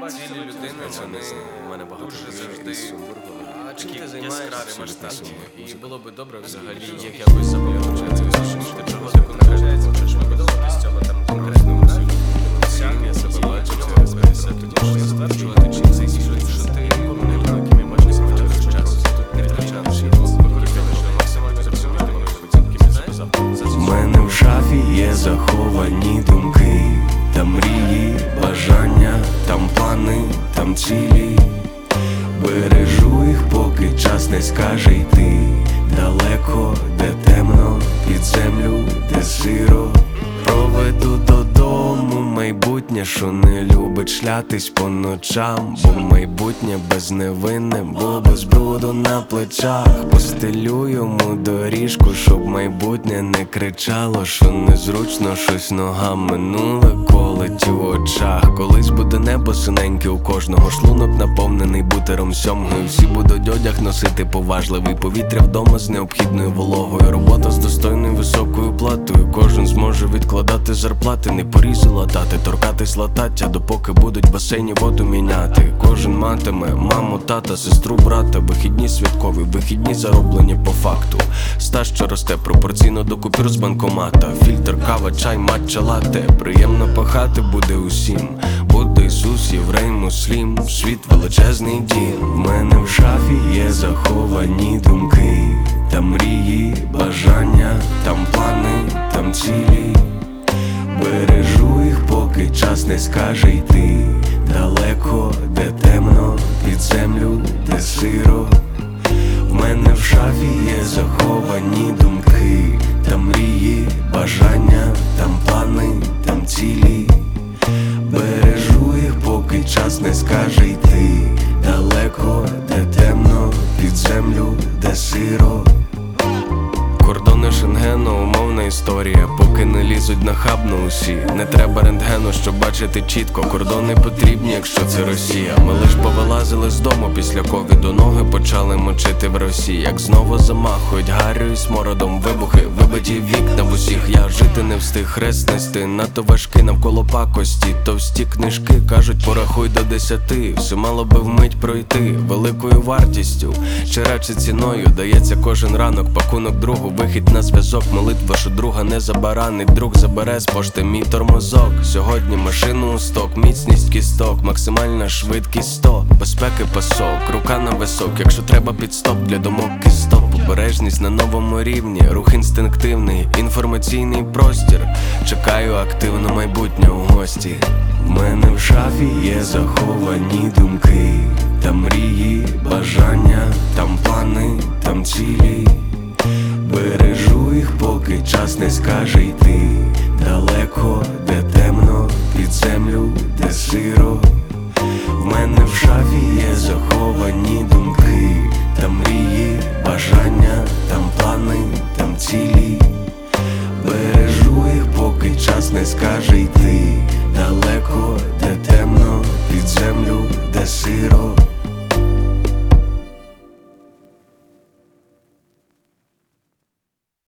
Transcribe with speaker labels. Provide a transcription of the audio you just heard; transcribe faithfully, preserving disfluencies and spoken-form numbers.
Speaker 1: Цілі людини, вони
Speaker 2: у мене багато
Speaker 1: дуже завжди такі яскраві, масштабні. І було би добре взагалі їх якось запам'ятати. Ти пригоди, коли кажеться, хочеш вибудовувати з цього там конкретного досягнення себе бачити, розбереться, тоді ж стверджувати, чи це сіжуть, що ти нікому не знав, яким я бачу спочатку час. Тут не втрачав, що використали, що максимально записувати, яким я записав.
Speaker 3: У мене в шафі є заховані думки, там мрії, бажання, там плани, там цілі. Бережу їх, поки час не скаже йти далеко, де темно, під землю, де сиро. Проведу додому майбутнє, що не любить шлятись по ночам. Бо майбутнє безневинне, було без бруду на плечах. Постелю йому доріжку, щоб майбутнє не кричало, що незручно щось ногам. Минуле колить у очах. Колись буде небо синеньке у кожного, шлунок наповнений бутером сьомгою. Всі будуть одяг носити поважливий, повітря вдома з необхідною вологою, робота з достойною високою платою. Кожен зможе відкладати зарплати, не порізи латати, торкатись латаття, допоки будуть в басейні воду міняти. Кожен матиме маму, тата, сестру, брата, вихідні святкові, вихідні зароблені по факту. Стаж, що росте пропорційно до купюр з банкомата. Фільтр, кава, чай, матча, лате. Приємно пахати буде усім. Будда, Ісус, єврей, муслім, світ величезний дім. В мене в шафі є заховані думки, там мрії, бажання, там плани, там цілі. Бережу їх, поки час не скаже йти далеко, де темно, під землю, де сиро. В мене в шафі є заховані думки, там мрії, бажання, там плани, там цілі. Бережу їх, поки час не скаже йти далеко, де темно, під землю, де сиро. Кордони Шенгену, умовна історія, поки не лізуть нахабно усі. Не треба рентгену, щоб бачити чітко, кордони потрібні, якщо це Росія. Ми лиш повилазили з дому після ковіду, ноги почали мочити в Росії. Як знову замахують гарю і смородом вибухи, вибиті вікна в усіх. Я жити не встиг, хрест нести, надто важкий навколо пакості. Товсті книжки кажуть, порахуй до десяти. Все мало би вмить пройти великою вартістю, чи радше ціною. Дається кожен ранок пакунок другу, вихід на зв'язок, молитва, що друга не забаранить. Друг забере з пошти мій тормозок. Сьогодні машину у сток, міцність кісток, максимальна швидкість сто. Безпеки пасок, рука на висок, якщо треба під стоп, для думок кісток. Обережність на новому рівні, рух інстинктивний, інформаційний простір. Чекаю активно майбутнє у гості. В мене в шафі є заховані думки, там мрії, бажання, там плани, там цілі. Бережу їх, поки час не скаже йти далеко, де темно, під землю, де сиро. В мене в шафі є заховані думки, там мрії, бажання, там плани, там цілі. Бережу їх, поки час не скаже йти